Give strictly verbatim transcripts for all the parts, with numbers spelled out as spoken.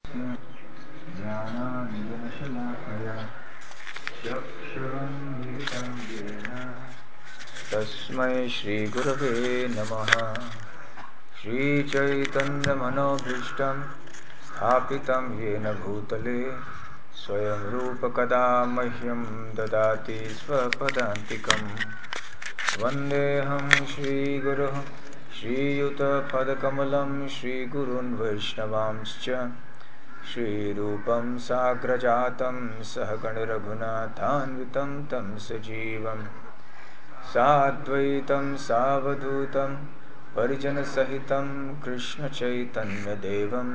ज्ञानाञ्जनशलाकया चक्षुरुन्मिलितं येन तस्मै श्रीगुरवे नमः। श्रीचैतन्यमनोभीष्टं स्थापितं येन भूतले स्वयं रूप कदा मह्यं ददाति स्वपदान्तिकं। वन्देऽहं श्रीगुरुः श्रीयुतपदकमलं श्रीगुरून् वैष्णवांश्च श्रीरूपं साग्रजातं सहगणरघुनाथान्वितं तं सजीवं साद्वैतं सावधूतं परिजनसहितं कृष्णचैतन्यदेवं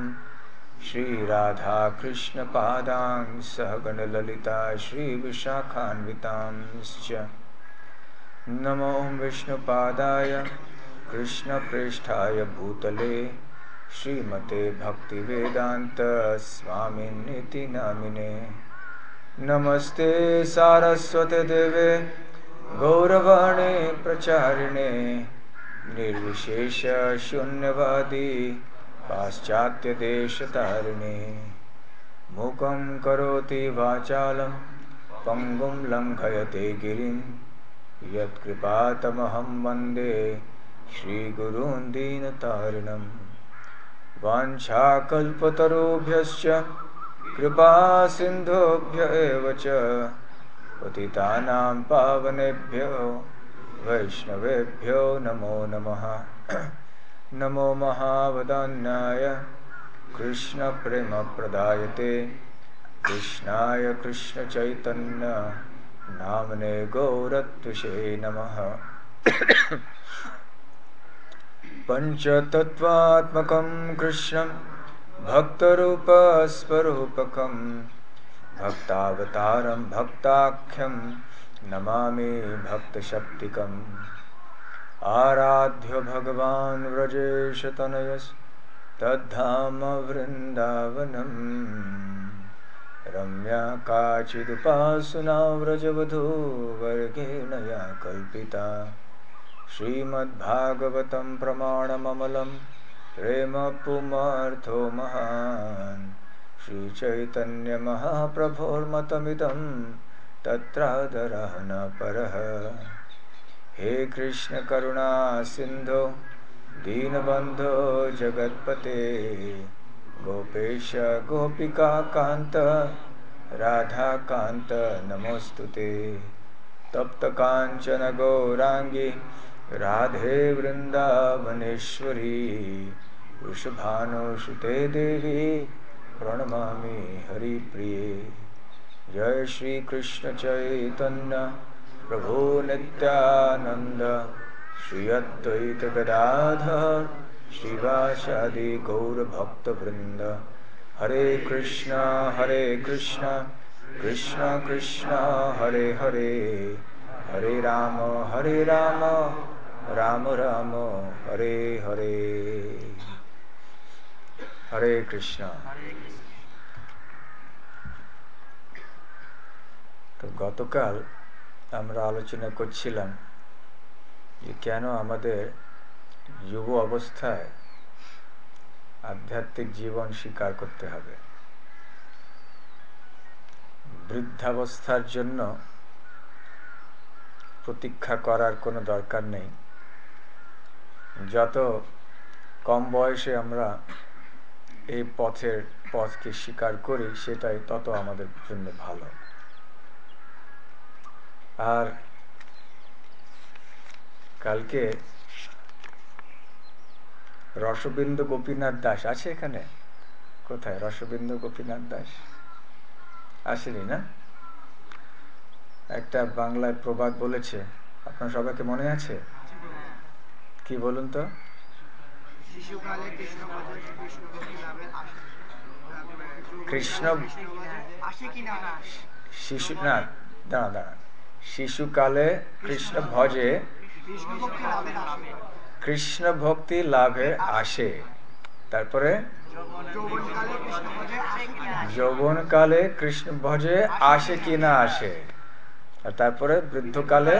श्रीराधाकृष्णपादां सहगणललिता श्रीविशाखान्वितांश्च नमो विष्णुपादाय कृष्णप्रेष्ठाय भूतले श्रीमते भक्तिवेदांत स्वामिन्निति नामिने। नमस्ते सारस्वते देवे गौरवाणी प्रचारिणे निर्विशेष शून्यवादी पाश्चात्यदेशतारिणे। मूकं करोति वाचालं पंगुं लंघयते गिरिं यत्कृपातमहं वन्दे श्रीगुरून् दीनतारिणं। वाञ्छाकल्पतरुभ्यश्च कृपासिन्धुभ्य एव च पतितानां पावनेभ्यो वैष्णवेभ्यो नमो नमः। नमो महावदान्याय कृष्णप्रेमप्रदायते कृष्णाय कृष्णचैतन्य नामने गौरत्विषे नमः। पञ्चतत्त्वात्मकं कृष्णं भक्तरूपस्वरूपकं भक्तावतारं भक्ताख्यं नमामि भक्तशक्तिकम्। आराध्य भगवान् व्रजेशतनयस्तद्धाम वृन्दावनम् रम्या काचिदुपासना व्रजवधूवर्गेण या कल्पिता। श्रीमद्भागवतं प्रमाणममलं प्रेमपुमर्थो महान् श्रीचैतन्यमहाप्रभोर्मतमिदं तत्रादरः न परः। हे कृष्ण करुणा सिन्धो दीनबन्धो जगत्पते गोपेश गोपिका कान्त राधाकान्त नमोऽस्तुते। तप्त कांचन गौरांगी राधे वृंदावनेश्वरी वृषभानुसुते देवी प्रणमामि हरिप्रिये। जय श्री कृष्ण चैतन्य प्रभु नित्यानंद श्री अद्वैत गदाधर श्रीवासादि गौरभक्तवृंद। हरे कृष्णा हरे कृष्णा कृष्णा कृष्णा हरे हरे हरे राम हरे राम राम राम हरे हरे। हरे कृष्णा। তো গতকাল আমরা আলোচনা করছিলাম যে কেন আমাদের যুব অবস্থায় আধ্যাত্মিক জীবন স্বীকার করতে হবে, বৃদ্ধাবস্থার জন্য প্রতীক্ষা করার কোনো দরকার নেই। যত কম বয়সে আমরা এই পথের পথকে স্বীকার করি সেটাই তত আমাদের জন্য ভালো। আর কালকে রসবিন্দু গোপীনাথ দাস আছে এখানে? কোথায় রসবিন্দু গোপীনাথ দাস? আসেনি না? একটা বাংলায় প্রবাদ বলেছে, আপনার সবাইকে মনে আছে? কি বলুন তো? কৃষ্ণ শিশু না দাঁড়া দাঁড়া শিশুকালে কৃষ্ণ ভজে কৃষ্ণ ভক্তি লাভে আসে। তারপরে যৌবনকালে কৃষ্ণ ভজে আসে কি না আসে। আর তারপরে বৃদ্ধকালে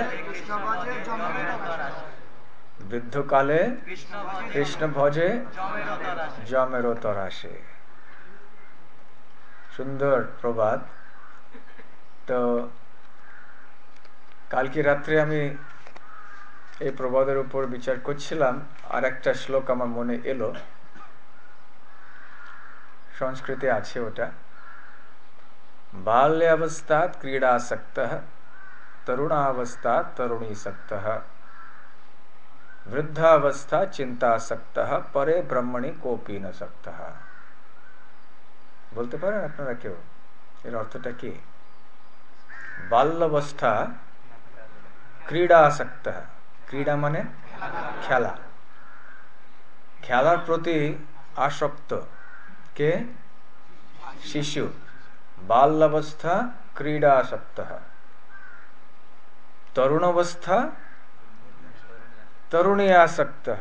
সুন্দর প্রবাদ। তো কালকে রাত্রে আমি এই প্রবাদের উপর বিচার করছিলাম, আর একটা শ্লোক আমার মনে এলো, সংস্কৃতে আছে ওটা। বাল্যাবস্থাত ক্রীড়াসক্তঃ তরুণাবস্থাত তরুণীসক্তঃ বৃদ্ধাবস্থা চিন্তাসক্তঃ পরে ব্রহ্মণি কোপি ন সক্তঃ। বলতে পারেন আপনারা কেউ এর অর্থটা কি? বাল্যাবস্থা ক্রীড়াসক্তঃ, ক্রীড়া মানে খেলা, খেলার প্রতি আসক্ত কে? শিশু। বাল্যাবস্থা ক্রীড়াসক্তঃ। তরুণাবস্থা তরুণী আসক্তঃ,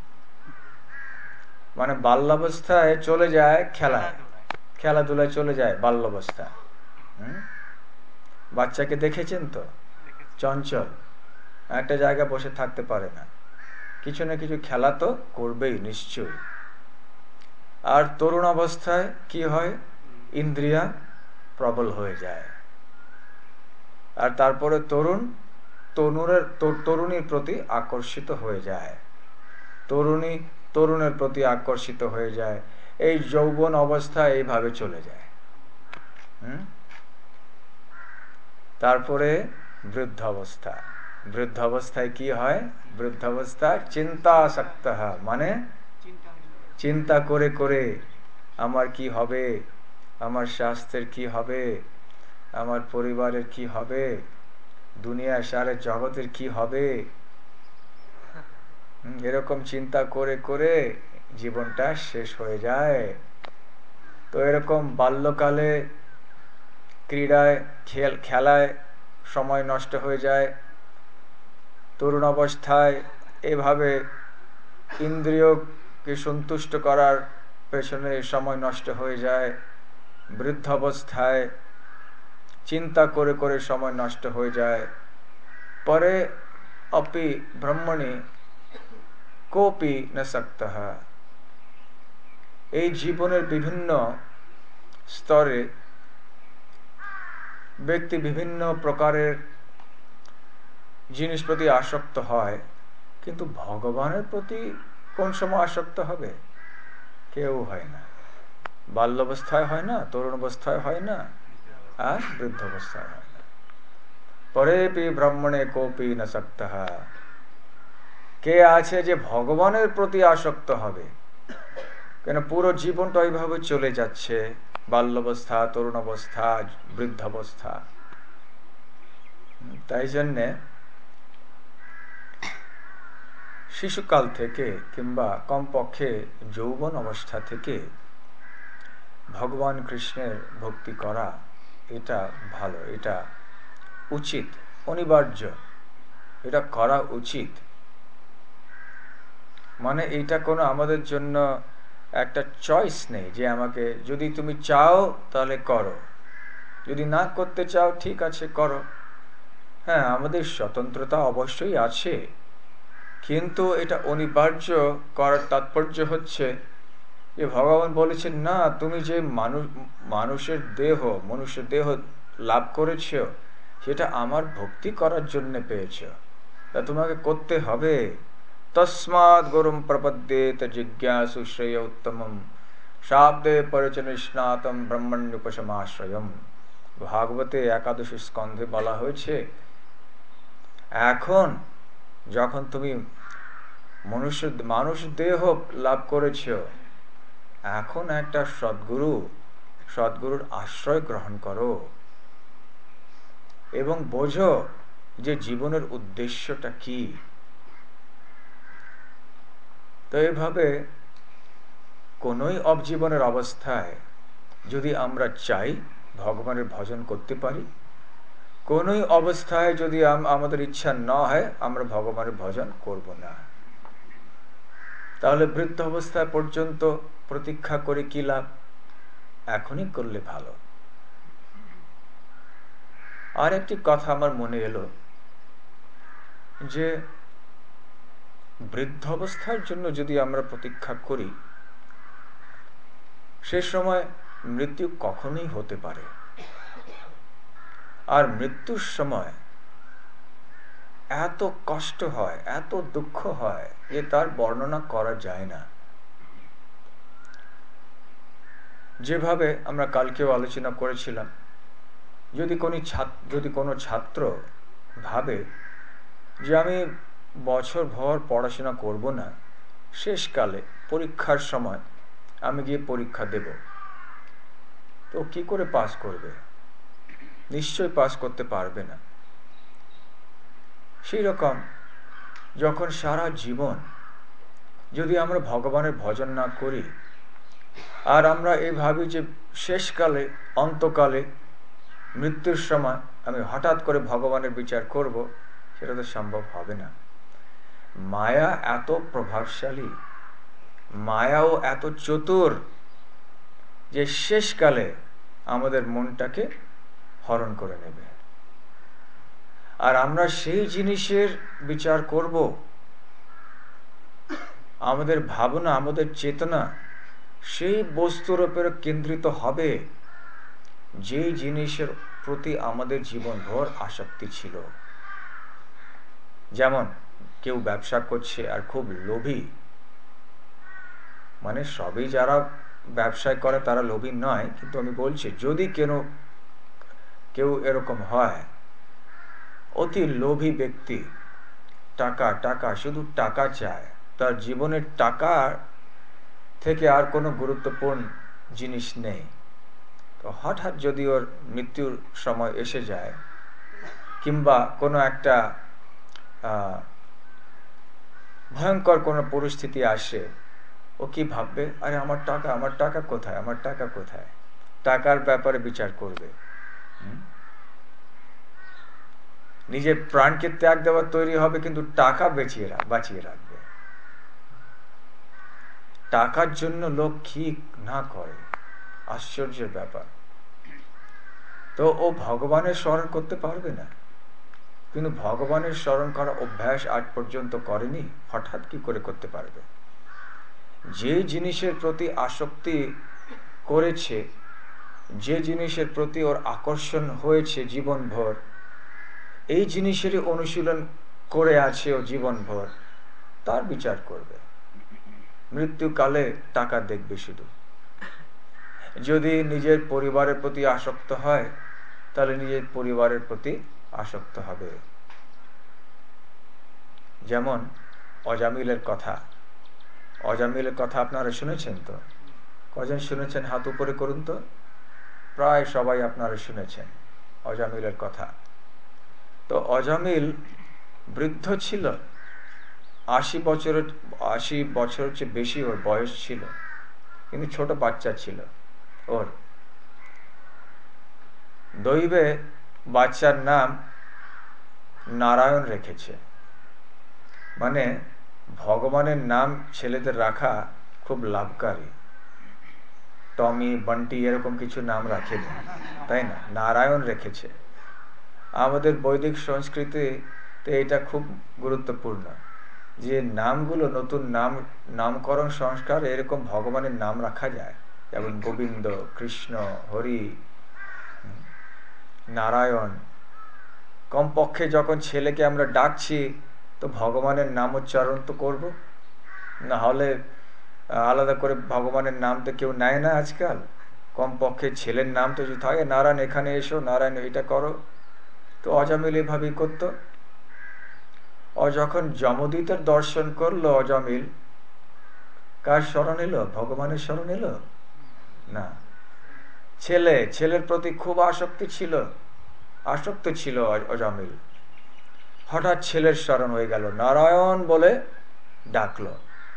মানে বাল্যাবস্থায় চলে যায় খেলায়, খেলাধুলায় চলে যায় বাল্যাবস্থা। হুম, বাচ্চাকে দেখেছেন তো, চঞ্চল, একটা জায়গায় বসে থাকতে পারে না, কিছু না কিছু খেলা তো করবেই নিশ্চয়ই। আর তরুণ অবস্থায় কি হয়? ইন্দ্রিয়া প্রবল হয়ে যায়। আর তারপরে তরুণ তরুণের তরুণীর প্রতি আকর্ষিত হয়ে যায়, তরুণী তরুণের প্রতি আকর্ষিত হয়ে যায়। এই যৌবন অবস্থা এইভাবে চলে যায়। হুম, তারপরে বৃদ্ধাবস্থা। বৃদ্ধাবস্থায় কি হয়? বৃদ্ধাবস্থায় চিন্তাসক্ত, মানে চিন্তা করে করে আমার কি হবে, আমার স্বাস্থ্যের কি হবে, আমার পরিবারের কি হবে, দুনিয়া সারা জগতের কি হবে, এরকম চিন্তা করে করে জীবনটা শেষ হয়ে যায়। তো এরকম বাল্যকালে ক্রীড়ায় খেল খেলায় সময় নষ্ট হয়ে যায়, তরুণ অবস্থায় এভাবে ইন্দ্রিয়কে সন্তুষ্ট করার পেছনে সময় নষ্ট হয়ে যায়, বৃদ্ধাবস্থায় চিন্তা করে করে সময় নষ্ট হয়ে যায়, পরে অপি ব্রহ্মণি কোপি ন সক্তঃ। এই জীবনের বিভিন্ন স্তরে ব্যক্তি বিভিন্ন প্রকারের জিনিস প্রতি আসক্ত হয়, কিন্তু ভগবানের প্রতি কোন সময় আসক্ত হবে? কেউ হয় না। বাল্যাবস্থায় হয় না, তরুণ অবস্থায় হয় না, আর বৃদ্ধাবস্থায় হয় না। পরেপি ব্রহ্মণে কোপি ন সক্তঃ। কে আছে যে ভগবানের প্রতি আসক্ত হবে? কেন পুরো জীবনটা ওইভাবে চলে যাচ্ছে, বাল্যাবস্থা, তরুণ অবস্থা, বৃদ্ধাবস্থা। তাই জন্যে শিশুকাল থেকে কিংবা কমপক্ষে যৌবন অবস্থা থেকে ভগবান কৃষ্ণের ভক্তি করা, এটা ভালো, এটা উচিত, অনিবার্য, এটা করা উচিত। মানে এটা কোনো আমাদের জন্য একটা চয়েস নেই যে আমাকে যদি তুমি চাও তাহলে করো, যদি না করতে চাও ঠিক আছে করো। হ্যাঁ, আমাদের স্বতন্ত্রতা অবশ্যই আছে, কিন্তু এটা অনিবার্য করার তাৎপর্য হচ্ছে যে ভগবান বলেছেন না, তুমি যে মানুষ মানুষের দেহ মনুষ্য দেহ লাভ করেছ সেটা আমার ভক্তি করার জন্য পেয়েছ, তা তোমাকে করতে হবে। তস্মাৎ গুরুম প্রপদ্যেত জিজ্ঞাসু শ্রেয় উত্তমম শাব্দে পরিচন স্নাতম ব্রহ্মণ্যুপশমাশ্রয়ম। ভাগবতে একাদশী স্কন্ধে বলা হয়েছে, এখন যখন তুমি মনুষ্য মানুষ দেহ লাভ করেছ, এখন একটা সদ্গুরু সদ্গুরুর আশ্রয় গ্রহণ করো এবং বোঝো যে জীবনের উদ্দেশ্যটা কি। তো এইভাবে কোনোই অবজীবনের অবস্থায় যদি আমরা চাই ভগবানের ভজন করতে পারি, কোনোই অবস্থায় যদি আমাদের ইচ্ছা না হয় আমরা ভগবানের ভজন করব না, তাহলে বৃদ্ধ অবস্থা পর্যন্ত প্রতীক্ষা করে কি লাভ? এখনই করলে ভালো। আর একটি কথা আমার মনে এলো যে বৃদ্ধ অবস্থার জন্য যদি আমরা প্রতীক্ষা করি, সে সময় মৃত্যু কখনোই হতে পারে। আর মৃত্যুর সময় এত কষ্ট হয়, এত দুঃখ হয় যে তার বর্ণনা করা যায় না। যেভাবে আমরা কালকেও আলোচনা করেছিলাম, যদি কোনো ছাত্র যদি কোনো ছাত্র ভাবে যে আমি বছর ভর পড়াশোনা করব না, শেষকালে পরীক্ষার সময় আমি গিয়ে পরীক্ষা দেব, তো কি করে পাস করবে? নিশ্চয় পাস করতে পারবে না। সেই রকম যখন সারা জীবন যদি আমরা ভগবানের ভজন না করি, আর আমরা এই ভাবি যে শেষকালে, অন্তকালে, মৃত্যুর সময় আমি হঠাৎ করে ভগবানের বিচার করব, সেটা তো সম্ভব হবে না। মায়া এত প্রভাবশালী, মায়াও এত চতুর যে শেষকালে আমাদের মনটাকে হরণ করে নেবে। আর আমরা সেই জিনিসের বিচার করব, আমাদের ভাবনা, আমাদের চেতনা সেই বস্তুর উপরে কেন্দ্রিত হবে যে জিনিসের প্রতি আমাদের জীবনভর আসক্তি ছিল। যেমন কেউ ব্যবসা করছে আর খুব লোভী, মানে সবই যারা ব্যবসায় করে তারা লোভী নয়, কিন্তু আমি বলছি যদি কেন কেউ এরকম হয়, অতি লোভী ব্যক্তি, টাকা টাকা শুধু টাকা চায়, তার জীবনের টাকা থেকে আর কোনো গুরুত্বপূর্ণ জিনিস নেই, তো হঠাৎ যদি ওর মৃত্যুর সময় এসে যায় কিংবা কোনো একটা ভয়ঙ্কর কোনো পরিস্থিতি আসে, ও কি ভাববে? আরে আমার টাকা, আমার টাকা কোথায়, আমার টাকা কোথায়? টাকার ব্যাপারে বিচার করবে। নিজের প্রাণকে ত্যাগ দেওয়ার তৈরি হবে, কিন্তু টাকা বেঁচিয়ে বাঁচিয়ে রাখবে। টাকার জন্য লোক কি না করে, আশ্চর্যের ব্যাপার। তো ও ভগবানের স্মরণ করতে পারবে না, কিন্তু ভগবানের স্মরণ করা অভ্যাস আজ পর্যন্ত করেনি, হঠাৎ কি করে করতে পারবে? যে জিনিসের প্রতি আসক্তি করেছে, যে জিনিসের প্রতি ওর আকর্ষণ হয়েছে জীবনভর, এই জিনিসেরই অনুশীলন করে আছে ও জীবনভর, তার বিচার করবে। মৃত্যুকালে টাকা দেখবে শুধু। যদি নিজের পরিবারের প্রতি আসক্ত হয়, তাহলে নিজের পরিবারের প্রতি আসক্ত হবে। যেমন অজামিলের কথা, অজামিলের কথা আপনারা শুনেছেন তো? কজন শুনেছেন? হাত উপরে করুন তো। প্রায় সবাই আপনারা শুনেছেন অজামিলের কথা। তো অজামিল বৃদ্ধ ছিল, আশি বছরের আশি বছর চেয়ে বেশি ওর বয়স ছিল, কিন্তু ছোট বাচ্চা ছিল ওর। দৈবে বাচ্চার নাম নারায়ণ রেখেছে, মানে ভগবানের নাম ছেলেদের রাখা খুব লাভকারী। টমি, বান্টি এরকম কিছু নাম রাখেনি, তাই না? নারায়ণ রেখেছে। আমাদের বৈদিক সংস্কৃতিতে এটা খুব গুরুত্বপূর্ণ যে নামগুলো, নতুন নাম, নামকরণ সংস্কার, এরকম ভগবানের নাম রাখা যায়। যেমন গোবিন্দ, কৃষ্ণ, হরি, নারায়ণ। কমপক্ষে যখন ছেলেকে আমরা ডাকছি তো ভগবানের নাম উচ্চারণ তো করবো, না হলে আলাদা করে ভগবানের নাম তো কেউ নেয় না আজকাল। কমপক্ষে ছেলের নাম তো যদি থাকে, নারায়ণ এখানে এসো, নারায়ণ এটা করো। তো অজামিল এভাবেই করত। ও যখন যমদূতের দর্শন করলো অজামিল, কার স্মরণ এলো? ভগবানের স্মরণ এলো না। ছেলে, ছেলের প্রতি খুব আসক্তি ছিল, আসক্ত ছিল অজামিল। হঠাৎ ছেলের স্মরণ হয়ে গেল, নারায়ণ বলে ডাকলো,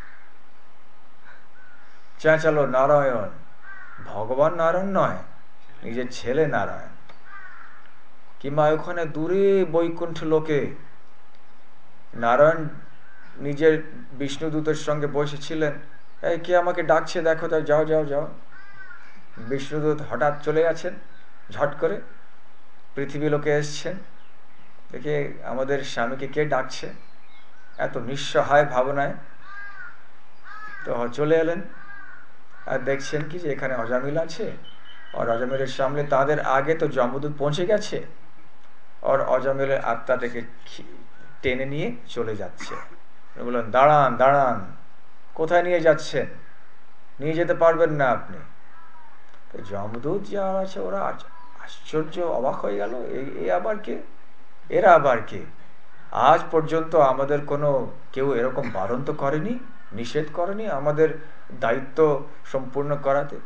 চেঁচালো নারায়ণ। ভগবান নারায়ণ নয়, নিজের ছেলে নারায়ণ। কিংবা ওখানে দূরে বৈকুণ্ঠ লোকে নারায়ণ নিজের বিষ্ণুদূতের সঙ্গে বসেছিলেন, এই কে আমাকে ডাকছে দেখো, তাই যাও যাও যাও। বিষ্ণুদূত হঠাৎ চলে গেছেন, ঝট করে পৃথিবী লোকে এসছেন, দেখে আমাদের স্বামীকে কে ডাকছে, এত নিঃসহায় ভাবনায়। তো চলে এলেন আর দেখছেন কি যে এখানে অজামিল আছে, আর অজামিলের সামনে তাদের আগে তো যমদূত পৌঁছে গেছে, আর অজামিলের আত্মাটাকে টেনে নিয়ে চলে যাচ্ছে। বললেন, দাঁড়ান দাঁড়ান, কোথায় নিয়ে যাচ্ছেন? নিয়ে যেতে পারবেন না আপনি। তো যমদূত যারা আছে ওরা আশ্চর্য, অবাক হয়ে গেল, এই আবার কে, এরা আবার কে? আজ পর্যন্ত আমাদের কোনো কেউ এরকম বারণ তো করেনি, নিষেধ করেনি আমাদের দায়িত্ব সম্পূর্ণ করাতে।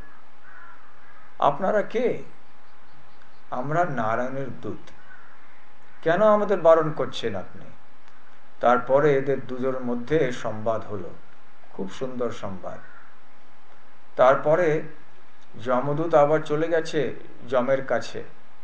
আপনারা কে? আমরা নারায়ণের দূত, কেন আমাদের বারণ করছেন আপনি? তারপরে এদের দুজনের মধ্যে সংবাদ হলো, খুব সুন্দর সংবাদ। তারপরে যমদূত আবার চলে গেছে যমের কাছে,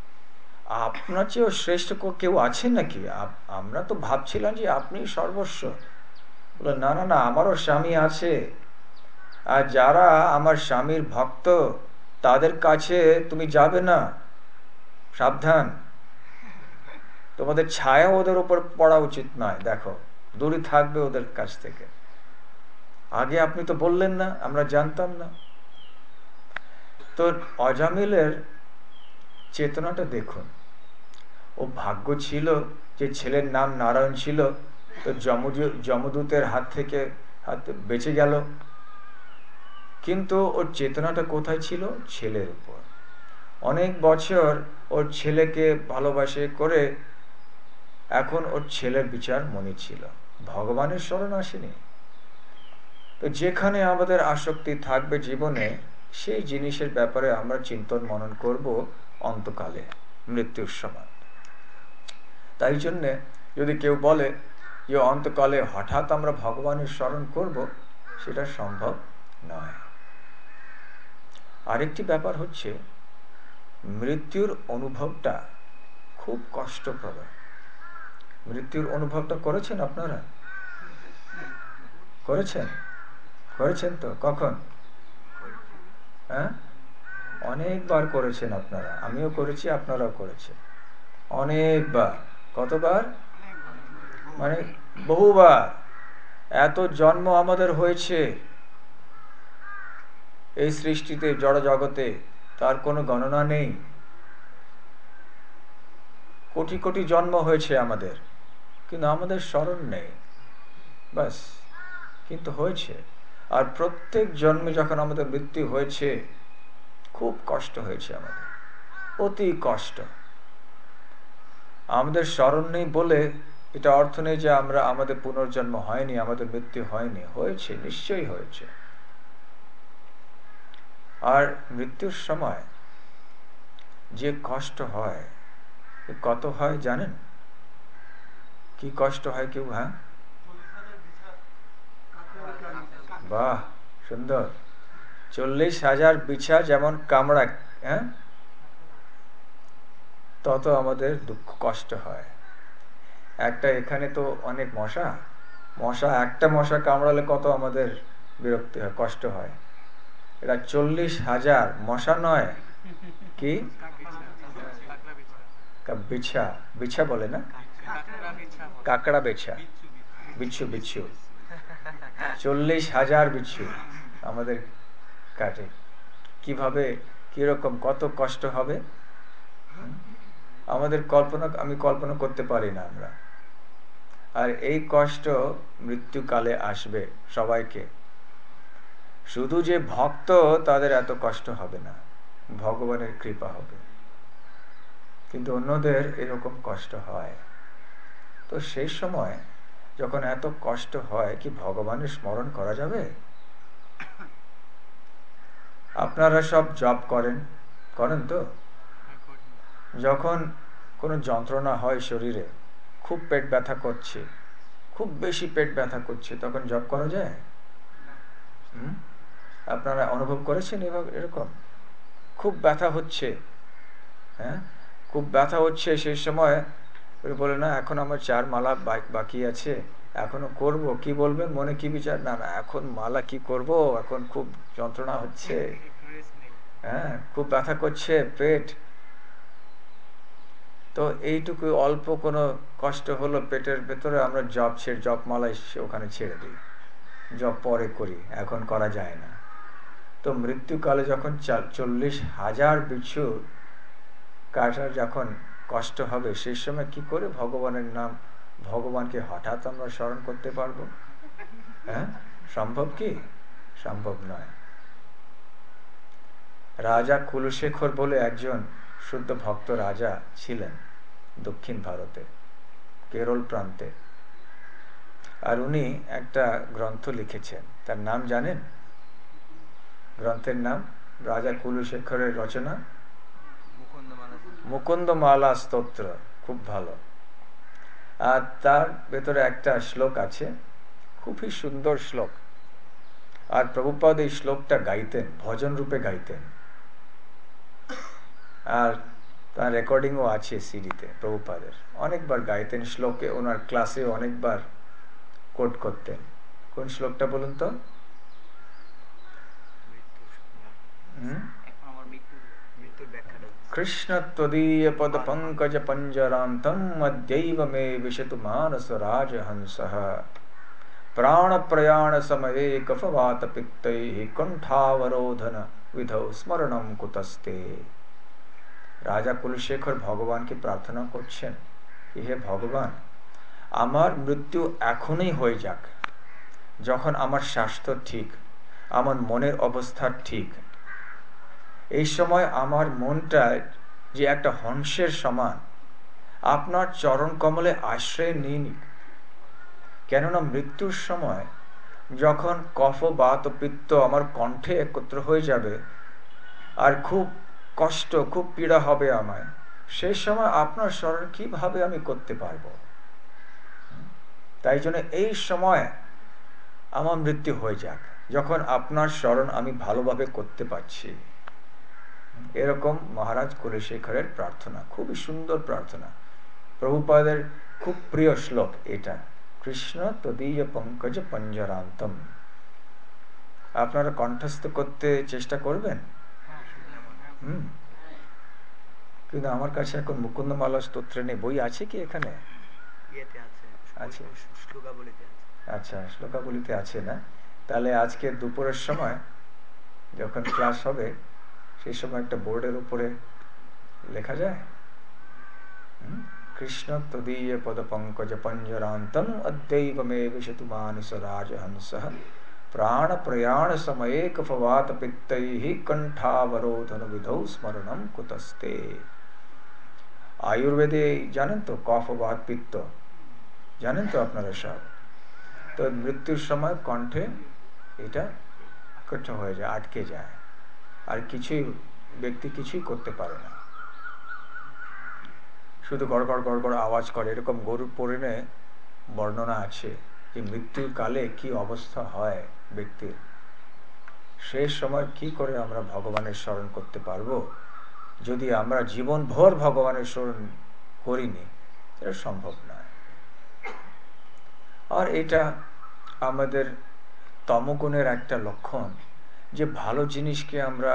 আপনার চেয়েও শ্রেষ্ঠ কেউ আছেন নাকি? আমরা তো ভাবছিলাম যে আপনি সর্বস্ব। বলে, না না না, আমারও স্বামী আছে, আর যারা আমার স্বামীর ভক্ত তাদের কাছে তুমি যাবে না, সাবধান, তোমাদের ছায়া ওদের উপর পড়া উচিত নয়, দেখো দূরে থাকবে ওদের কাছ থেকে। আগে আপনি তো বললেন না, আমরা জানতাম না। তো অজামিলের চেতনাটা দেখুন, ও ভাগ্য ছিল যে ছেলের নাম নারায়ণ ছিল, তো যমদূতের হাত থেকে হাত বেঁচে গেল। কিন্তু ওর চেতনাটা কোথায় ছিল? ছেলের উপর। অনেক বছর ওর ছেলেকে ভালোবাসে করে এখন ওর ছেলের বিচার মনে ছিল, ভগবানের স্মরণ আসেনি। তো যেখানে আমাদের আসক্তি থাকবে জীবনে, সেই জিনিসের ব্যাপারে আমরা চিন্তন মনন করব অন্তকালে, মৃত্যুর সময়। তাই জন্যে যদি কেউ বলে যে অন্তকালে হঠাৎ আমরা ভগবানের স্মরণ করব, সেটা সম্ভব নয়। আরেকটি ব্যাপার হচ্ছে, মৃত্যুর অনুভবটা খুব কষ্টপ্রদ। মৃত্যুর অনুভবটা করেছেন আপনারা? করেছেন? করেছেন তো? কখন? হ্যাঁ, অনেকবার করেছেন আপনারা, আমিও করেছি, আপনারাও করেছেন অনেকবার। কতবার? মানে বহুবার। এত জন্ম আমাদের হয়েছে এই সৃষ্টিতে, জড় জগতে, তার কোনো গণনা নেই। কোটি কোটি জন্ম হয়েছে আমাদের, কিন্তু আমাদের স্মরণ নেই, বাস। কিন্তু হয়েছে। আর প্রত্যেক জন্মে যখন আমাদের মৃত্যু হয়েছে, খুব কষ্ট হয়েছে আমাদের, অতি কষ্ট। আমাদের স্মরণ নেই বলে এটা অর্থ নেই যে আমরা আমাদের পুনর্জন্ম হয়নি, আমাদের মৃত্যু হয়নি, হয়েছে, নিশ্চয়ই হয়েছে। আর মৃত্যুর সময় যে কষ্ট হয়, কত হয় জানেন? কি কষ্ট হয় কেউ? হ্যাঁ, বাহ, সুন্দর। চল্লিশ হাজার বিছা যেমন কামড়া, হ্যাঁ, তত আমাদের দুঃখ কষ্ট হয়। একটা এখানে তো অনেক মশা, মশা একটা মশা কামড়ালে কত আমাদের বিরক্তি হয়, কষ্ট হয়। এটা চল্লিশ হাজার মশা নয়, কি বিছা, বিছা বলে না, কাকড়া বেছা, বিচ্ছু, বিচ্ছু, চল্লিশ হাজার বিচ্ছু আমাদের কাটে। কিভাবে, কিরকম, কত কষ্ট হবে আমাদের কল্পনা, আমি কল্পনা করতে পারি না আমরা। আর এই কষ্ট মৃত্যুকালে আসবে সবাইকে। শুধু যে ভক্ত তাদের এত কষ্ট হবে না, ভগবানের কৃপা হবে, কিন্তু অন্যদের এরকম কষ্ট হয়। তো সেই সময় যখন এত কষ্ট হয়, কি ভগবানের স্মরণ করা যাবে? আপনারা সব জপ করেন, করেন তো? যখন কোনো যন্ত্রণা হয় শরীরে, খুব পেট ব্যথা করছে, খুব বেশি পেট ব্যথা করছে, তখন জপ করা যায়? হুম, আপনারা অনুভব করেছেন এভাবে? এরকম খুব ব্যথা হচ্ছে, হ্যাঁ, খুব ব্যথা হচ্ছে, সেই সময় বলে না এখন আমার চার মালা বাকি আছে, এখনো করব, কি বলবেন মনে, কি বিচার? না না, এখন মালা কি করব, এখন খুব যন্ত্রণা হচ্ছে, হ্যাঁ, খুব ব্যথা করছে পেট। তো এইটুকু অল্প কোনো কষ্ট হলো পেটের ভেতরে, আমরা জপ ছেড়ে, জপ মালা ওখানে ছেড়ে দিই, জপ পরে করি, এখন করা যায় না। তো মৃত্যুকালে যখন চল্লিশ হাজার বিচ্ছু কাটার যখন কষ্ট হবে, সেই সময় কি করে ভগবানের নাম, ভগবানকে হঠাৎ আমরা স্মরণ করতে পারবো? হ্যাঁ, সম্ভব কি? সম্ভব নয়। রাজা কুলশেখর বলে একজন শুদ্ধ ভক্ত রাজা ছিলেন দক্ষিণ ভারতে, কেরল প্রান্তে। আর উনি একটা গ্রন্থ লিখেছেন, তার নাম জানেন? গ্রন্থের নাম রাজা কুলশেখরের রচনা মুকুন্দমালা স্তোত্র। খুব ভালো। আর তার ভেতরে একটা শ্লোক আছে, খুবই সুন্দর শ্লোক। আর প্রভুপাদ এই শ্লোকটা গাইতেন, ভজন রূপে গাইতেন। আর তার রেকর্ডিংও আছে সিডিতে প্রভুপাদের। অনেকবার গাইতেন শ্লোকে, ওনার ক্লাসে অনেকবার কোট করতেন। কোন শ্লোকটা বলুন তো? কৃষ্ণ ত্বদীয় পদ পঙ্কজ পঞ্জরান্তম অদ্যৈব মে বিশতু মানস রাজহংসঃ প্রাণ প্রয়াণ সময়ে কফবাত পিত্তৈঃ কণ্ঠাবরোধন বিধৌ স্মরণম কুতস্তে। রাজা কুলশেখর ভগবানকে প্রার্থনা করছেন, হে ভগবান, আমার মৃত্যু এখনই হয়ে যাক, যখন আমার স্বাস্থ্য ঠিক, আমার মনের অবস্থা ঠিক। এই সময় আমার মনটা যে একটা হংসের সমান, আপনার চরণ কমলে আশ্রয় নিন। কেননা মৃত্যুর সময় যখন কফ বাত পিত্ত আমার কণ্ঠে একত্র হয়ে যাবে, আর খুব কষ্ট, খুব পীড়া হবে আমায়, সেই সময় আপনার স্মরণ কিভাবে আমি করতে পারবো? তাই জন্য এই সময় আমার মৃত্যু হয়ে যাক, যখন আপনার স্মরণ আমি ভালোভাবে করতে পারছি। এরকম মহারাজ কুলশেখরের প্রার্থনা, খুবই সুন্দর প্রার্থনা। প্রভুপাদের খুব প্রিয় শ্লোক এটা, কৃষ্ণ তদীয় পঙ্কজ পঞ্জরান্তম। আপনারা কণ্ঠস্থ করতে চেষ্টা করবেন। হুম কিন্তু আমার কাছে এখন মুকুন্দমালা স্তোত্র নেই। বই আছে কি এখানে? আছে। আচ্ছা, শ্লোকাবলিতে আছে না? তাহলে আজকে দুপুরের সময় যখন ক্লাস হবে, সেই সময় একটা বোর্ডের উপরে লেখা যায়, কৃষ্ণ তদীয় পদ পঙ্কজ পঞ্জরান্তম অদ্যৈব মে বিশতু মানস রাজহংসঃ প্রাণ প্রয়াণ সময়ে কফবাত পিত্তৈঃ কণ্ঠাবরোধন বিধৌ স্মরণম কুতস্তে। আয়ুর্বেদে জানেন তো, কফ বাত পিত্ত জানেন তো আপনারা সব। তো মৃত্যুর সময় কণ্ঠে এটা কষ্ট হয়ে যায়, আটকে যায়, আর কিছুই ব্যক্তি কিছুই করতে পারে না, শুধু গড়গড় গড়গড় আওয়াজ করে। এরকম গরুর পুরাণে বর্ণনা আছে যে মৃত্যুর কালে কি অবস্থা হয় ব্যক্তির। সেই সময় কি করে আমরা ভগবানের স্মরণ করতে পারবো, যদি আমরা জীবনভর ভগবানের স্মরণ করিনি? এটা সম্ভব নয়। আর এটা আমাদের তমগুণের একটা লক্ষণ, যে ভালো জিনিসকে আমরা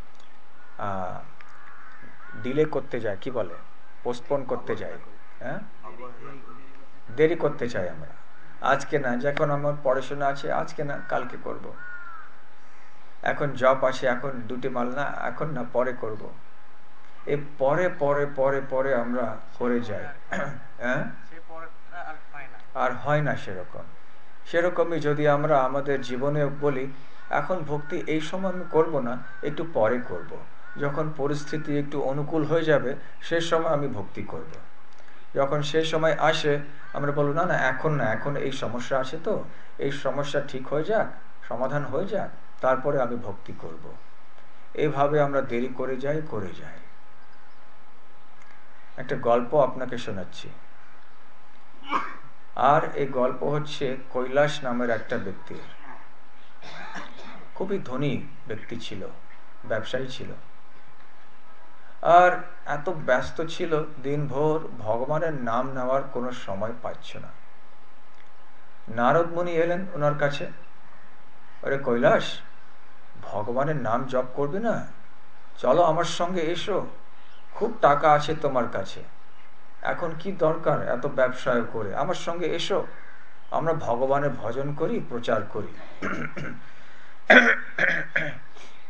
ডিলে করতে যাই, কি বলে, পোস্টপোন করতে যাই, হ্যাঁ, দেরি করতে চাই আমরা। আজকে না, যখন আমার পড়াশোনা আছে আজকে না কালকে করব, এখন জব আছে এখন দুটি মাল না এখন না পরে করব, এ পরে পরে পরে পরে আমরা করে যাই। হ্যাঁ, আর হয় না সেরকম। সেরকমই যদি আমরা আমাদের জীবনে বলি, এখন ভক্তি এই সময় আমি করব না, একটু পরে করব, যখন পরিস্থিতি একটু অনুকূল হয়ে যাবে সে সময় আমি ভক্তি করব। যখন সেই সময় আসে আমরা বলবো না না এখন না, এখন এই সমস্যা আছে, তো এই সমস্যা ঠিক হয়ে যাক, সমাধান হয়ে যাক, তারপরে আমি ভক্তি করব। এইভাবে আমরা দেরি করে যাই করে যাই। একটা গল্প আপনাকে শোনাচ্ছি। আর এই গল্প হচ্ছে কৈলাস নামের একটা ব্যক্তির। খুবই ধনী ব্যক্তি ছিল, ব্যবসায়ী ছিল, আর এত ব্যস্ত ছিল দিনভর ভগবানের নাম নেওয়ার কোনো সময় পাচ্ছ না। নারদ মুনি এলেন ওনার কাছে, আরে কৈলাস, ভগবানের নাম জপ করবে না? চলো আমার সঙ্গে এসো, খুব টাকা আছে তোমার কাছে, এখন কি দরকার এত ব্যবসায় করে, আমার সঙ্গে এসো, আমরা ভগবানের ভজন করি, প্রচার করি।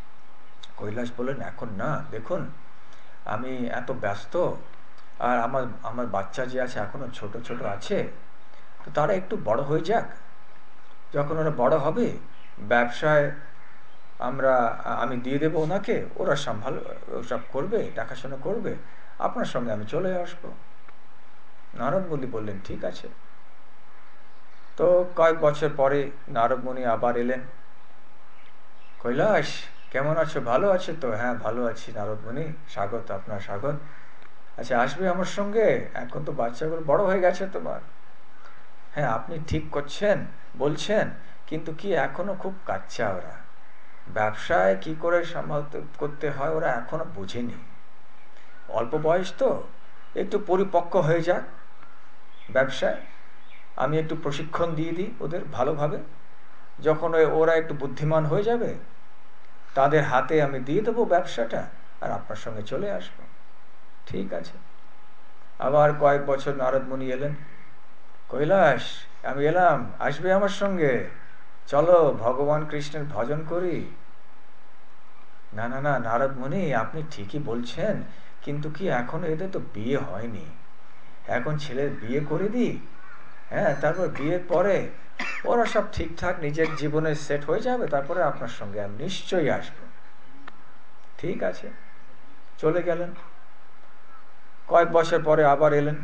কৈলাস বললেন, এখন না, দেখুন আমি এত ব্যস্ত, আর আমার আমার বাচ্চা যে আছে এখনো ছোট ছোট আছে, তো তারা একটু বড় হয়ে যাক, যখন ওরা বড় হবে ব্যবসায় আমরা আমি দিয়ে দেবো ওনাকে, ওরা সম্ভাল ওসব করবে, দেখাশোনা করবে, আপনার সঙ্গে আমি চলে আসবো। নারদ মুনি বললেন, ঠিক আছে। তো কয়েক বছর পরে নারদ মুনি আবার এলেন। কৈলাস, কেমন আছো, ভালো আছো তো? হ্যাঁ ভালো আছি নারদ মুনি, স্বাগত, আপনার স্বাগত। আচ্ছা, আসবে আমার সঙ্গে? এখন তো বাচ্চাগুলো বড় হয়ে গেছে তোমার। হ্যাঁ, আপনি ঠিক করছেন বলছেন, কিন্তু কি এখনো খুব কাচ্চা ওরা, ব্যবসায় কি করে সামালতে করতে হয় ওরা এখনো বোঝেনি। অল্প বয়স তো, একটু পরিপক্ক হয়ে যাক ব্যবসায়, আমি একটু প্রশিক্ষণ দিয়ে দিই ওদের ভালোভাবে, যখন ওরা একটু বুদ্ধিমান হয়ে যাবে তাদের হাতে আমি দিয়ে দেবো ব্যবসাটা, আর আপনার সঙ্গে চলে আসবো। ঠিক আছে। আবার কয়েক বছর নারদ মুনি এলেন। কৈলাস, আমি এলাম, আসবে আমার সঙ্গে? চলো ভগবান কৃষ্ণের ভজন করি। না না না নারদ মুনি, আপনি ঠিকই বলছেন, কিন্তু কি এখন এদের তো বিয়ে হয়নি, এখন ছেলের বিয়ে করে দিই, হ্যাঁ তারপর বিয়ের পরে ওরা সব ঠিকঠাক নিজের জীবনে সেট হয়ে যাবে, তারপরে আপনার সঙ্গে আমি নিশ্চয়ই আসবো। ঠিক আছে, চলে গেলেন। কয়েক বছর পরে আবার এলেন।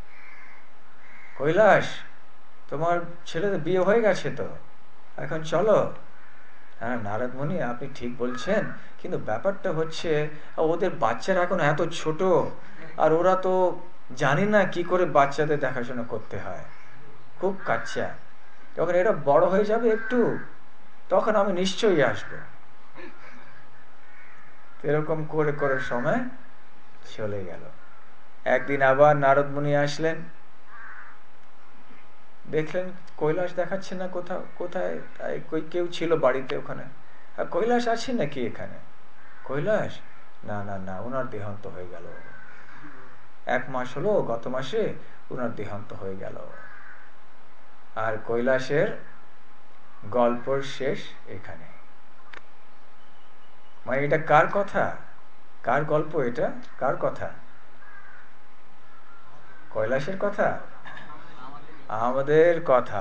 কৈলাস, তোমার ছেলেদের বিয়ে হয়ে গেছে তো, এখন চলো। হ্যাঁ নারদ মুনি, আপনি ঠিক বলছেন, কিন্তু ব্যাপারটা হচ্ছে ওদের বাচ্চারা এখন এত ছোট, আর ওরা তো জানি না কি করে বাচ্চাদের দেখাশোনা করতে হয়, খুব কাচ্চা। যখন এরা বড় হয়ে যাবে একটু, তখন আমি নিশ্চয়ই আসবো। এরকম করে করে সময় চলে গেল। একদিন আবার নারদ মুনি আসলেন, দেখলেন কৈলাস দেখাচ্ছে না কোথাও, কোথায় কেউ ছিল বাড়িতে ওখানে। আর কৈলাস আছে নাকি এখানে? কৈলাস, না না না, ওনার দেহান্ত হয়ে গেল, এক মাস হলো, গত মাসে ওনার দেহান্ত হয়ে গেল। আর কৈলাসের গল্পর শেষ এখানে। মানে এটা কার কথা, কার গল্প, এটা কার কথা? কৈলাসের কথা, আমাদের কথা।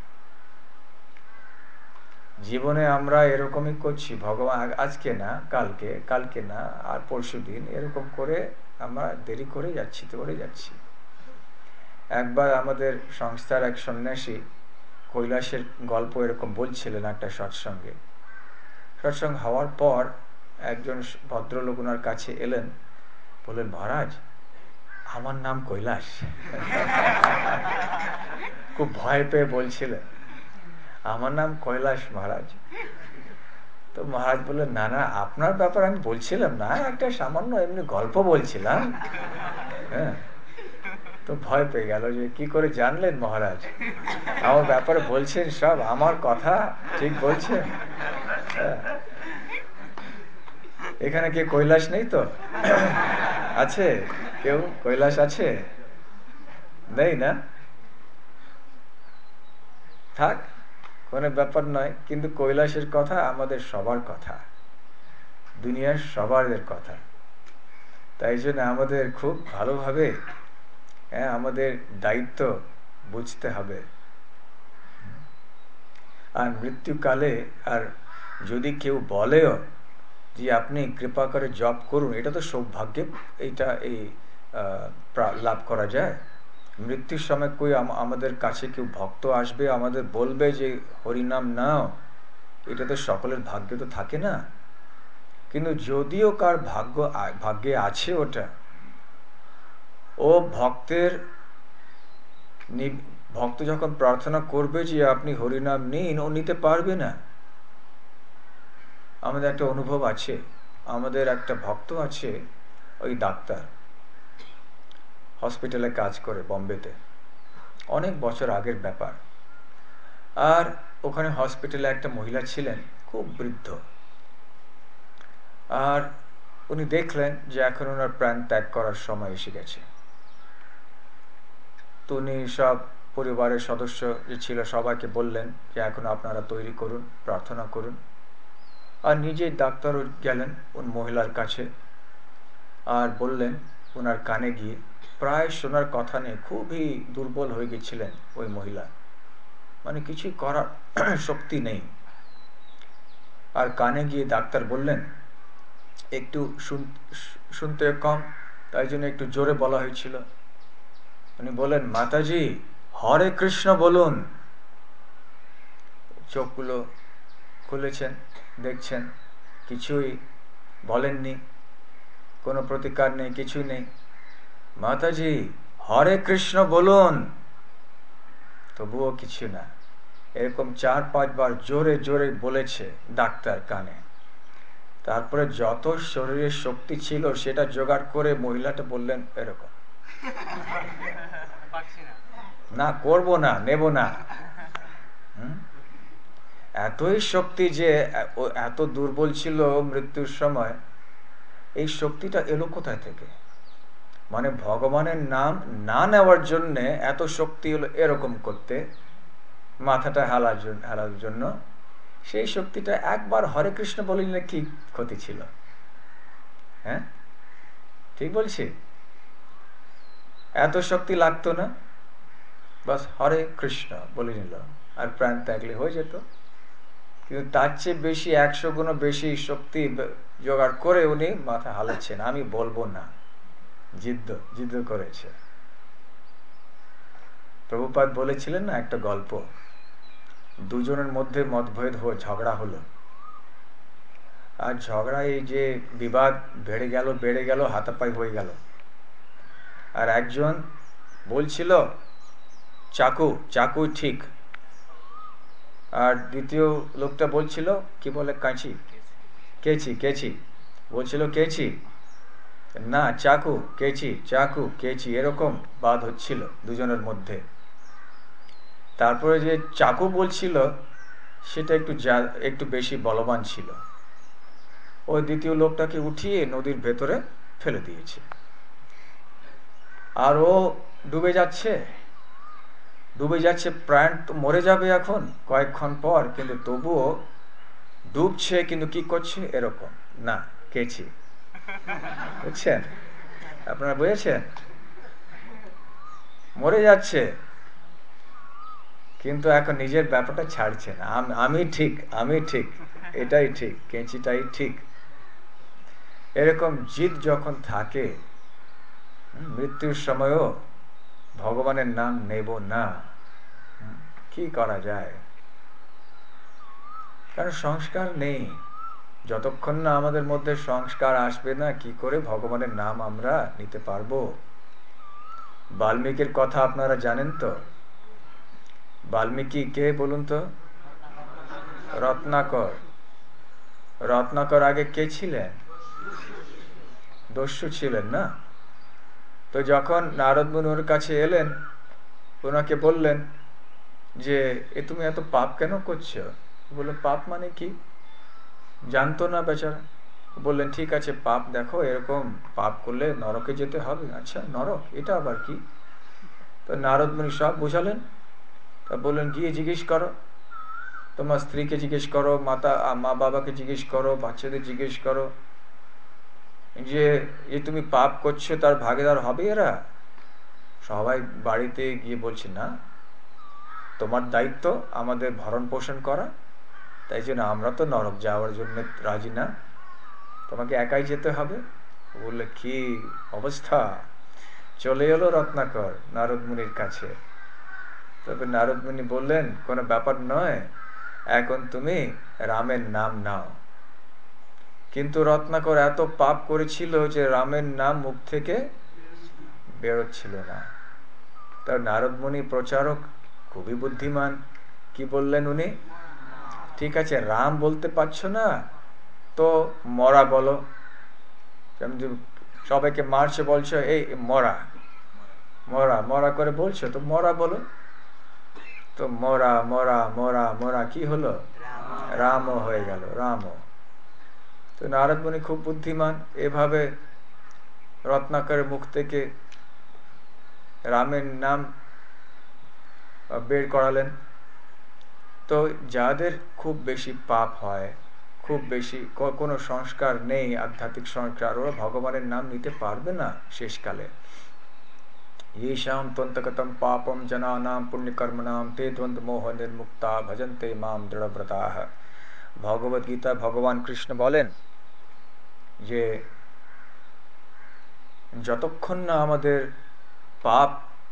জীবনে আমরা এরকমই করছি, ভগবান আজকে না কালকে, কালকে না আর পরশু দিন, এরকম করে আমরা দেরি করে যাচ্ছি তো করে যাচ্ছি। একবার আমাদের সংস্থার এক সন্ন্যাসী কৈলাসের গল্প এরকম বলছিলেন একটা সৎসঙ্গে। সৎসঙ্গ হওয়ার পর একজন ভদ্রলোক ওনার কাছে এলেন, বললেন, মহারাজ আমার নাম কৈলাস। খুব ভয় পেয়ে বলছিলেন, আমার নাম কৈলাস মহারাজ। তো মহারাজ বললেন, না না, আপনার ব্যাপার আমি বলছিলাম না, একটা সামান্য এমনি গল্প বলছিলাম। হ্যাঁ, তো ভয় পেয়ে গেল যে কি করে জানলেন মহারাজ আমার ব্যাপারে বলছেন, সব আমার কথা ঠিক বলছেন। হ্যাঁ। এখানে কে কৈলাস নেই তো? আছে কেউ কৈলাস? আছে? নেই না? থাক, কোনো ব্যাপার নয়, কিন্তু কৈলাসের কথা আমাদের সবার কথা, দুনিয়ার সবারদের কথা। তাই জন্য আমাদের খুব ভালোভাবে, হ্যাঁ, আমাদের দায়িত্ব বুঝতে হবে। আর মৃত্যুকালে, আর যদি কেউ বলেও যে আপনি কৃপা করে জব করুন, এটা তো সৌভাগ্যে এইটা এই লাভ করা যায়। মৃত্যুর সময় কই আমাদের কাছে কেউ ভক্ত আসবে, আমাদের বলবে যে হরিনাম নাও, এটা তো সকলের ভাগ্যে তো থাকে না। কিন্তু যদিও কার ভাগ্য ভাগ্যে আছে ওটা, ও ভক্তের ভক্ত যখন প্রার্থনা করবে যে আপনি হরিনাম নিন, ও নিতে পারবে না। আমাদের একটা অনুভব আছে, আমাদের একটা ভক্ত আছে, ওই ডাক্তার, হসপিটালে কাজ করে বম্বেতে, অনেক বছর আগের ব্যাপার। আর ওখানে হসপিটালে একটা মহিলা ছিলেন, খুব বৃদ্ধ। আর উনি দেখলেন যে এখন ওনার প্রাণ ত্যাগ করার সময় এসে গেছে। তো উনি সব পরিবারের সদস্য যে ছিল সবাইকে বললেন যে এখন আপনারা তৈরি করুন, প্রার্থনা করুন। আর নিজেই ডাক্তারও গেলেন ওই মহিলার কাছে, আর বললেন ওনার কানে গিয়ে, প্রায় শোনার কথা নেই, খুবই দুর্বল হয়ে গেছিলেন ওই মহিলা, মানে কিছুই করার শক্তি নেই। আর কানে গিয়ে ডাক্তার বললেন, একটু শুনতে কম, তাই জন্য একটু জোরে বলা হয়েছিল। উনি বলেন, মাতাজি হরে কৃষ্ণ বলুন। চোখগুলো খুলেছেন, দেখছেন কিছুই বলেননি, কোনো প্রতিকার নেই, কিছুই নেই। মাতাজি হরে কৃষ্ণ বলুন, তবুও কিছু না। এরকম চার পাঁচবার জোরে জোরে বলেছে ডাক্তার কানে। তারপরে যত শরীরের শক্তি ছিল সেটা জোগাড় করে মহিলাটা বললেন এরকম, না করব না, নেব না। এতই শক্তি যে এত দুর্বল ছিল মৃত্যুর সময়, এই শক্তিটা এলো কোথায় থেকে? মানে ভগবানের নাম না নেওয়ার জন্যে এত শক্তি হলো এরকম করতে, মাথাটা হেলার জন্য হেলার জন্য। সেই শক্তিটা একবার হরে কৃষ্ণ বলে নিলে কি ক্ষতি ছিল? হ্যাঁ, ঠিক বলছি? এত শক্তি লাগতো না, বাস হরে কৃষ্ণ বলে নিল আর প্রাণ ত্যাগলে হয়ে যেত। কিন্তু তার চেয়ে বেশি, একশো গুণ বেশি শক্তি জোগাড় করে উনি মাথা হালাচ্ছেন, আমি বলবো না, জিদ্দ জিদ্দ করেছে। প্রভুপাদ বলেছিলেন না একটা গল্প, দুজনের মধ্যে মতভেদ হয়ে ঝগড়া হলো, আর ঝগড়া এই যে বিবাদ বেড়ে গেল বেড়ে গেল হাতাপাই হয়ে গেল। আর একজন বলছিল চাকু চাকু ঠিক, আর দ্বিতীয় লোকটা বলছিল কি বলে কাঁচি, কেচি কেচি, বলছিল কেচি, না চাকু কেচি, চাকু কেচি, এরকম বাদ হচ্ছিল দুজনের মধ্যে। তারপরে যে চাকু বলছিল সেটা একটু একটু বেশি বলবান ছিল, ওই দ্বিতীয় লোকটাকে উঠিয়ে নদীর ভেতরে ফেলে দিয়েছে। আর ও ডুবে যাচ্ছে ডুবে যাচ্ছে, প্রাণ তো মরে যাবে এখন কয়েকক্ষণ পর, কিন্তু তবুও ডুবছে, কিন্তু কি করছে এরকম, না কেচি। বুঝছেন? আপনারা বুঝেছেন? মরে যাচ্ছে কিন্তু এখন নিজের ব্যাপারটা ছাড়ছে না, আমি ঠিক আমি ঠিক এটাই ঠিক, কেঁচিটাই ঠিক। এরকম জিদ যখন থাকে, মৃত্যুর সময়ও ভগবানের নাম নেব না, কি করা যায়? কারণ সংস্কার নেই। যতক্ষণ না আমাদের মধ্যে সংস্কার আসবে না, কি করে ভগবানের নাম আমরা নিতে পারবো? বাল্মীকির কথা আপনারা জানেন তো? বাল্মীকি কে বলুন তো? রত্নাকর। রত্নাকর আগে কে ছিলেন? দস্যু ছিলেন না? তো যখন নারদ মুনি ওর কাছে এলেন, ওনাকে বললেন যে এ তুমি এত পাপ কেন করছো? বললো পাপ মানে কি? জানতো না বেচারা। বললেন ঠিক আছে, পাপ দেখো, এরকম পাপ করলে নরকে যেতে হবে। আচ্ছা নরক, এটা আবার কি? তো নারদ মুনি সব বুঝালেন। তা বললেন গিয়ে জিজ্ঞেস করো, তোমার স্ত্রীকে জিজ্ঞেস করো, মাতা মা বাবাকে জিজ্ঞেস করো, বাচ্চাদের জিজ্ঞেস করো যে এ তুমি পাপ করছো তার ভাগীদার হবে এরা? সবাই বাড়িতে গিয়ে বলছে না, তোমার দায়িত্ব আমাদের ভরণ পোষণ করা, তাই জন্য আমরা তো নরক যাওয়ার জন্য রাজি না, তোমাকে একাই যেতে হবে। বললে কি অবস্থা! চলে এলো রত্নাকর নারদ মুনির কাছে। তবে নারদ মুনি বললেন কোনো ব্যাপার নয়, এখন তুমি রামের নাম নাও। কিন্তু রত্নাকর এত পাপ করেছিল যে রামের নাম মুখ থেকে বেরোচ্ছিল না। তার নারদ মুনি প্রচারক, খুবই বুদ্ধিমান, কি বললেন উনি? ঠিক আছে, রাম বলতে পারছো না তো মরা বলো। সবাইকে মারছে, বলছো এই মরা মরা মরা করে বলছো, তো মরা বলো। তো মরা মরা মরা মরা কি হলো? রামও হয়ে গেল, রামও। তো নারদ মুনি খুব বুদ্ধিমান, এভাবে রত্নাকরের মুখ থেকে রামের নাম বের করালেন। তো যাদের খুব বেশি পাপ হয়, খুব বেশি কোনো সংস্কার নেই, আধ্যাত্মিক সংস্কার, ওরা ভগবানের নাম নিতে পারবে না শেষকালে। येषां त्वन्तगतं पापं जनानां पुण्यकर्मणां ते द्वन्द्वमोह निर्मुक्ता भजन्ते मां दृढव्रताः। ভগবদ গীতা ভগবান কৃষ্ণ বলেন যে যতক্ষণ না আমাদের পাপ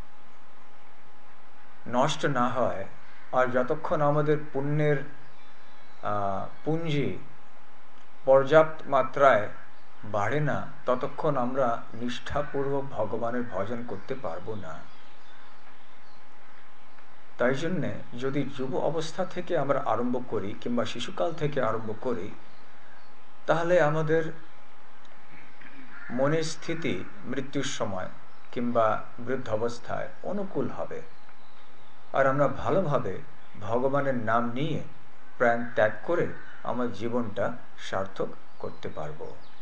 নষ্ট না হয় আর যতক্ষণ আমাদের পুণ্যের পুঞ্জি পর্যাপ্ত মাত্রায় বাড়ে না, ততক্ষণ আমরা নিষ্ঠাপূর্বক ভগবানের ভজন করতে পারবো না। তাই জন্যে যদি যুব অবস্থা থেকে আমরা আরম্ভ করি কিংবা শিশুকাল থেকে আরম্ভ করি, তাহলে আমাদের মনের স্থিতি মৃত্যুর সময় কিংবা বৃদ্ধ অবস্থায় অনুকূল হবে, আর আমরা ভালোভাবে ভগবানের নাম নিয়ে প্রাণ ত্যাগ করে আমার জীবনটা সার্থক করতে পারব।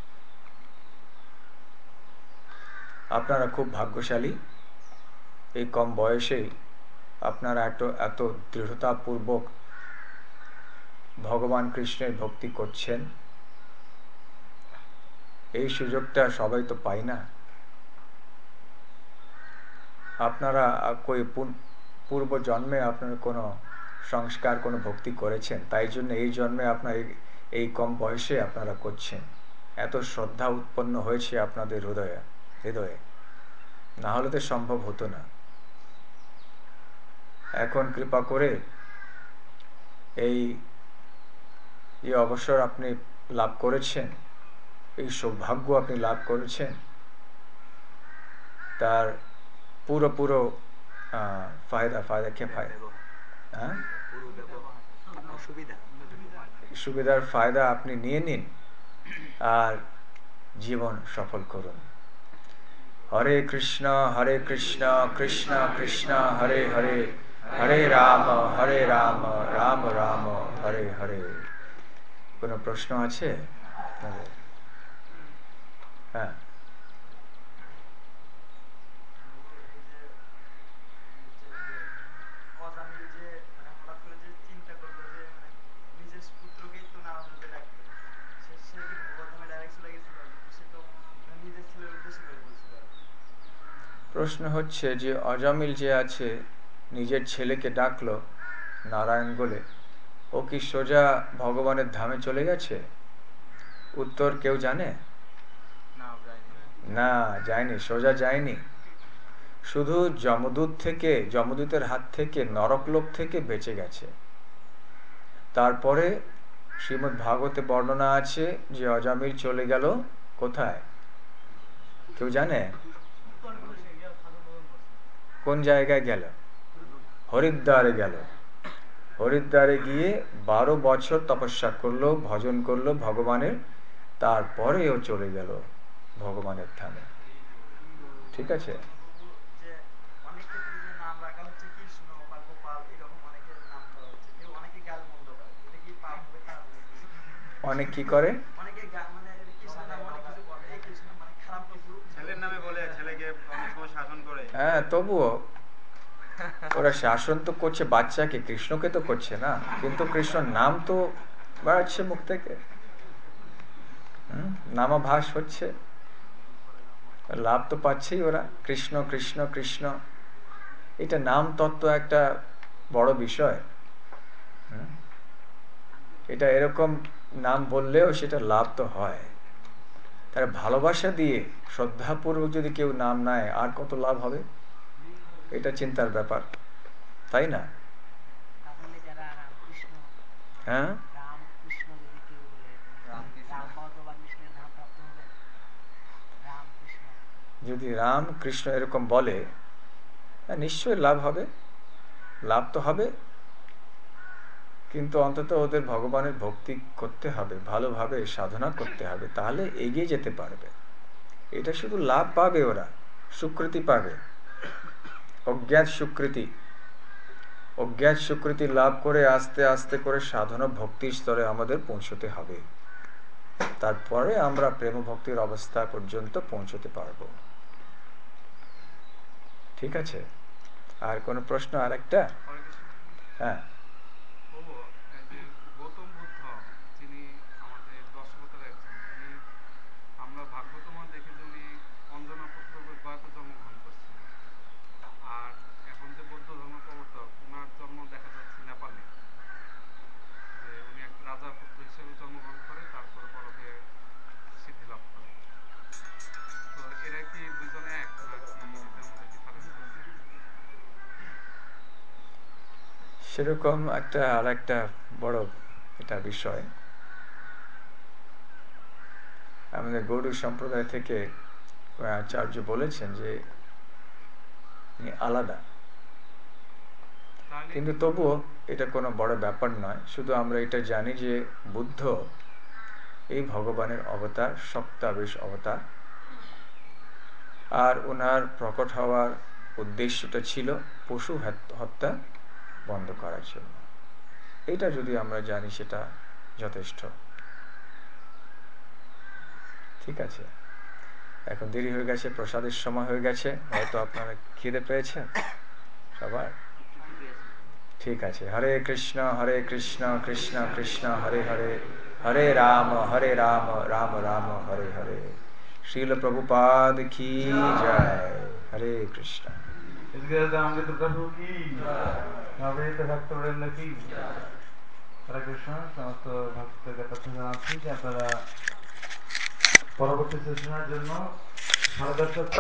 আপনারা খুব ভাগ্যশালী, এই কম বয়সেই আপনারা এত এত দৃঢ়তাপূর্বক ভগবান কৃষ্ণের ভক্তি করছেন। এই সুযোগটা সবাই তো পায় না। আপনারা কই পূর্ব জন্মে আপনারা কোনো সংস্কার, কোনো ভক্তি করেছেন, তাই জন্য এই জন্মে আপনার এই কম বয়সে আপনারা করছেন। এত শ্রদ্ধা উৎপন্ন হয়েছে আপনাদের হৃদয়ে হৃদয়ে না হলে তো সম্ভব হতো না। এখন কৃপা করে এই যে অবসর আপনি লাভ করেছেন, এই সৌভাগ্য আপনি লাভ করেছেন, তার পুরো পুরো ফায়দা ফায়দা কে ফায়দা হ্যাঁ সুবিধার ফায়দা আপনি নিয়ে নিন আর জীবন সফল করুন। হরে কৃষ্ণ হরে কৃষ্ণ কৃষ্ণ কৃষ্ণ হরে হরে, হরে রাম হরে রাম রাম রাম হরে হরে। কোনো প্রশ্ন আছে? হ্যাঁ, প্রশ্ন হচ্ছে যে অজামিল যে আছে নিজের ছেলেকে ডাকলো নারায়ণ বলে, ও কি সোজা ভগবানের ধামে চলে গেছে? উত্তর কেউ জানে? না, যায়নি, সোজা যায়নি। শুধু যমদূত থেকে যমদূতের হাত থেকে নরকলোক থেকে বেঁচে গেছে। তারপরে শ্রীমদ্ ভাগবতে বর্ণনা আছে যে অজামিল চলে গেল কোথায়? কেউ জানে? কোন জায়গায় গেল? হরিদ্বারে গেল। হরিদ্বারে গিয়ে বারো বছর তপস্যা করলো, ভজন করলো ভগবানের, তারপরে ও চলে গেল ভগবানের ধামে। ঠিক আছে? অনেক কি করে? হ্যাঁ, তবুও ওরা শাসন তো করছে বাচ্চাকে, কৃষ্ণকে তো করছে না, কিন্তু কৃষ্ণর নাম তো বাড়াচ্ছে মুখ থেকে, নামাভাস হচ্ছে, লাভ তো পাচ্ছেই ওরা। কৃষ্ণ কৃষ্ণ কৃষ্ণ, এটা নাম তত্ত্ব একটা বড় বিষয়। এটা এরকম নাম বললেও সেটা লাভ তো হয়। তার ভালোবাসা দিয়ে শ্রদ্ধাপূর্বক যদি কেউ নাম নেয় আর কত লাভ হবে, এটা চিন্তার ব্যাপার, তাই না? হ্যাঁ, যদি রাম কৃষ্ণ এরকম বলে নিশ্চয়ই লাভ হবে, লাভ তো হবে, কিন্তু অন্তত ওদের ভগবানের ভক্তি করতে হবে, ভালোভাবে সাধনা করতে হবে, তাহলে এগিয়ে যেতে পারবে। এটা শুধু লাভ পাবে, ওরা স্বীকৃতি পাবে, অজ্ঞাত স্বীকৃতি, অজ্ঞাত স্বীকৃতি লাভ করে আস্তে আস্তে করে সাধনা ভক্তির স্তরে আমাদের পৌঁছতে হবে, তারপরে আমরা প্রেম ভক্তির অবস্থা পর্যন্ত পৌঁছতে পারব। ঠিক আছে? আর কোনো প্রশ্ন? আর একটা? হ্যাঁ, গৌতম বুদ্ধ যিনি সেরকম একটা আর একটা বড় এটা বিষয়, আমাদের গৌড় সম্প্রদায় থেকে আচার্য বলেছেন যে আলাদা, কিন্তু তবুও এটা কোনো বড় ব্যাপার নয়। শুধু আমরা এটা জানি যে বুদ্ধ এই ভগবানের অবতার, সপ্তাবিশ অবতার, আর ওনার প্রকট হওয়ার উদ্দেশ্যটা ছিল পশু হত্যা বন্ধ করার জন্য। এটা যদি আমরা জানি সেটা যথেষ্ট। ঠিক আছে, এখন দেরি হয়ে গেছে, প্রসাদের সময় হয়ে গেছে, হয়তো আপনারা খিদে পেয়েছেন সবার। ঠিক আছে, হরে কৃষ্ণ হরে কৃষ্ণ কৃষ্ণ কৃষ্ণ হরে হরে, হরে রাম হরে রাম রাম রাম হরে হরে। শ্রীল প্রভুপাদ কি জয়। হরে কৃষ্ণ। হরে কৃষ্ণ। সমস্ত ভক্তদের কথা জানাচ্ছি যে আপনারা পরবর্তী সেশনের জন্য সাড়ে দশটা